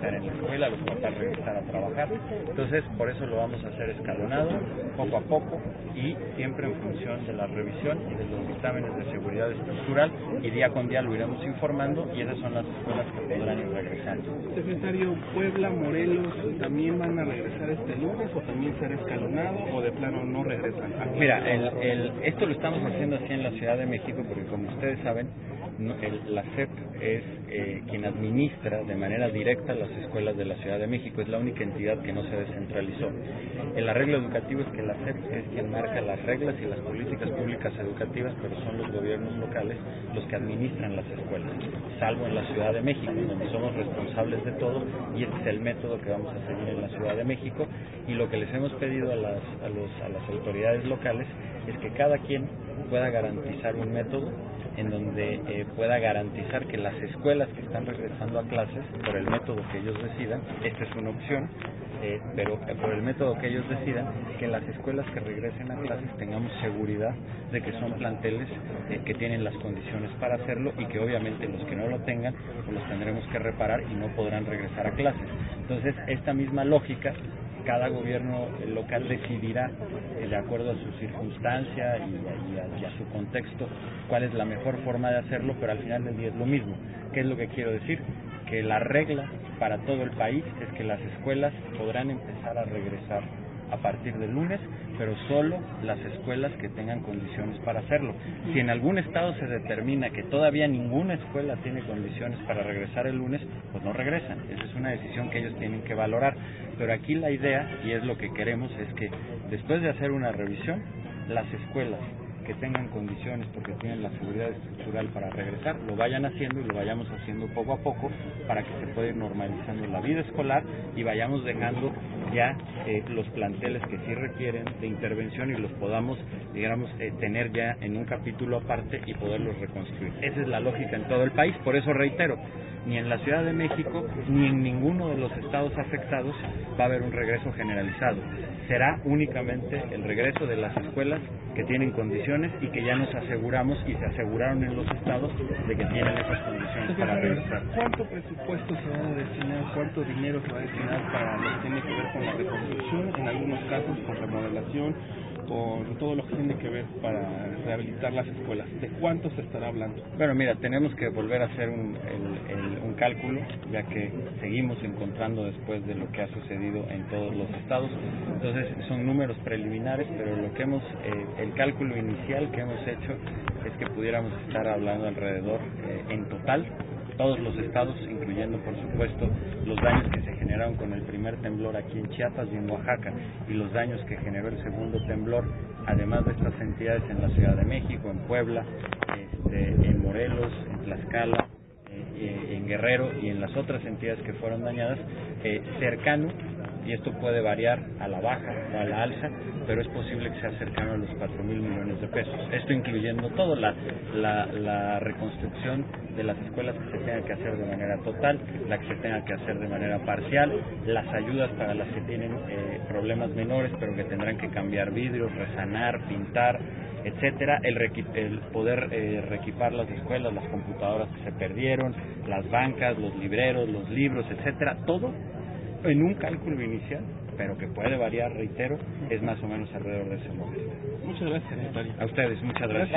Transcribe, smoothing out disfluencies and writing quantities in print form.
estar en la escuela, los papás regresar a trabajar. Entonces, por eso lo vamos a hacer escalonado, poco a poco, y siempre en función de la revisión y de los dictámenes de seguridad estructural, y día con día lo iremos informando, y esas son las escuelas que podrán ir regresando. Secretario, Puebla, Morelos, ¿también van a regresar este lunes o también será escalonado o de plano no regresan? Mira, esto lo estamos haciendo así en la Ciudad de México porque, como ustedes saben, la SEP es quien administra de manera directa las escuelas de la Ciudad de México, es la única entidad que no se descentralizó. El arreglo educativo es que la SEP es quien marca las reglas y las políticas públicas educativas, pero son los gobiernos locales los que administran las escuelas, salvo en la Ciudad de México, donde somos responsables de todo, y este es el método que vamos a seguir en la Ciudad de México. Y lo que les hemos pedido a las autoridades locales es que cada quien pueda garantizar un método en donde pueda garantizar que las escuelas que están regresando a clases, por el método que ellos decidan, esta es una opción, pero por el método que ellos decidan, que las escuelas que regresen a clases tengamos seguridad de que son planteles que tienen las condiciones para hacerlo, y que obviamente los que no lo tengan, pues los tendremos que reparar y no podrán regresar a clases. Entonces, esta misma lógica, cada gobierno local decidirá, de acuerdo a su circunstancia y a su contexto, cuál es la mejor forma de hacerlo, pero al final del día es lo mismo. ¿Qué es lo que quiero decir? Que la regla para todo el país es que las escuelas podrán empezar a regresar a partir del lunes, pero solo las escuelas que tengan condiciones para hacerlo. Si en algún estado se determina que todavía ninguna escuela tiene condiciones para regresar el lunes, pues no regresan. Esa es una decisión que ellos tienen que valorar. Pero aquí la idea, y es lo que queremos, es que después de hacer una revisión, las escuelas que tengan condiciones, porque tienen la seguridad estructural para regresar, lo vayan haciendo, y lo vayamos haciendo poco a poco para que se pueda ir normalizando la vida escolar, y vayamos dejando ya los planteles que sí requieren de intervención, y los podamos, digamos, tener ya en un capítulo aparte y poderlos reconstruir. Esa es la lógica en todo el país. Por eso reitero, ni en la Ciudad de México ni en ninguno de los estados afectados va a haber un regreso generalizado. Será únicamente el regreso de las escuelas que tienen condiciones y que ya nos aseguramos y se aseguraron en los estados de que tienen esas condiciones para regresar. ¿Cuánto presupuesto se va a destinar, cuánto dinero se va a destinar para lo que tiene que ver con la reconstrucción, en algunos casos con remodelación, con todo lo que tiene que ver para rehabilitar las escuelas? ¿De cuánto se estará hablando? Bueno, mira, tenemos que volver a hacer un cálculo, ya que seguimos encontrando después de lo que ha sucedido en todos los estados. Entonces, son números preliminares, pero lo que el cálculo inicial que hemos hecho es que pudiéramos estar hablando alrededor, en total, todos los estados, incluyendo por supuesto los daños que se generaron con el primer temblor aquí en Chiapas y en Oaxaca, y los daños que generó el segundo temblor, además de estas entidades en la Ciudad de México, en Puebla, en Morelos, en Tlaxcala, en Guerrero y en las otras entidades que fueron dañadas, cercano, y esto puede variar a la baja o a la alza, pero es posible que sea cercano a los 4,000 millones de pesos. Esto incluyendo todo, la reconstrucción de las escuelas que se tenga que hacer de manera total, la que se tenga que hacer de manera parcial, las ayudas para las que tienen problemas menores, pero que tendrán que cambiar vidrios, resanar, pintar, etcétera, el poder reequipar las escuelas, las computadoras que se perdieron, las bancas, los libreros, los libros, etcétera, todo en un cálculo inicial, pero que puede variar, reitero, es más o menos alrededor de ese monto. Muchas gracias, secretario. A ustedes, muchas gracias.